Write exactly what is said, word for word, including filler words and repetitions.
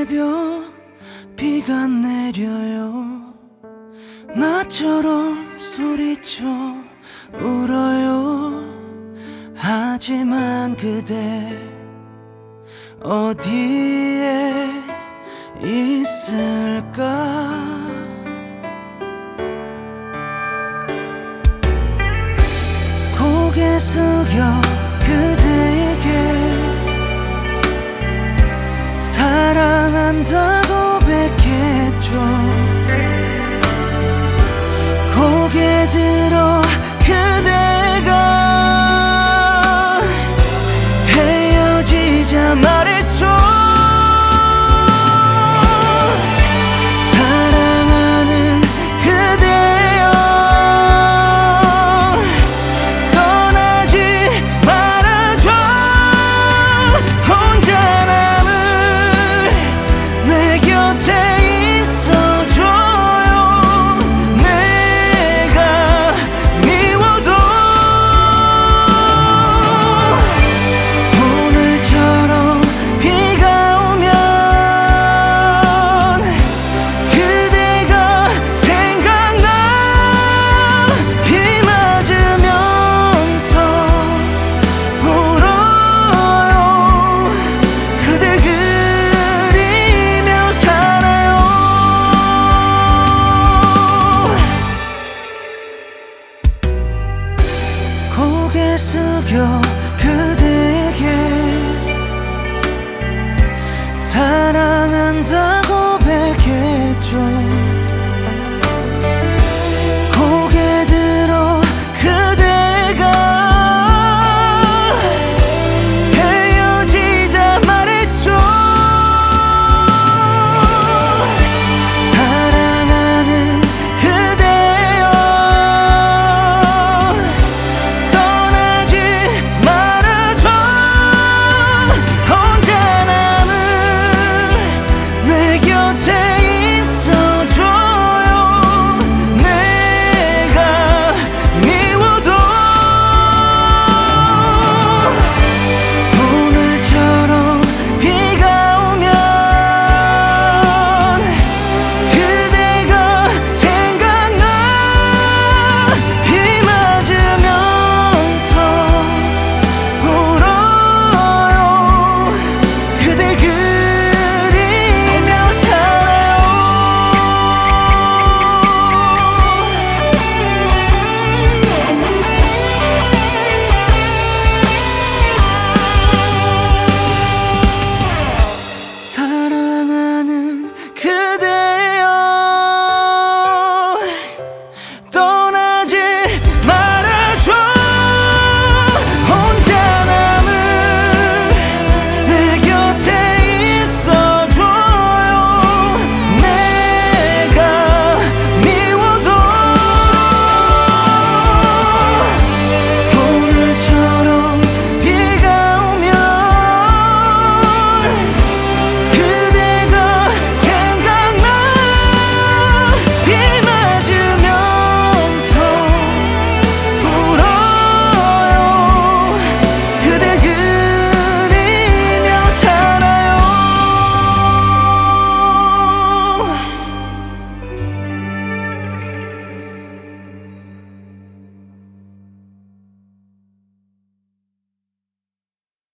새벽 비가 내려요. 나처럼 소리쳐 울어요. 하지만 그대 어디에 있을까? 고개 숙여 그대에게 사랑한다고 고백했죠. 고개 들어 그대가 헤어지자 말했죠. 사랑하는 그대여 떠나지 말아줘. 혼자 남은 내 곁에 있어줘요. 내가 미워도 오늘처럼 비가 오면 그대가 생각나. 비 맞으면서 울어요. 그댈 그리며 살아요. 고개 숙여 그대에게 사랑한다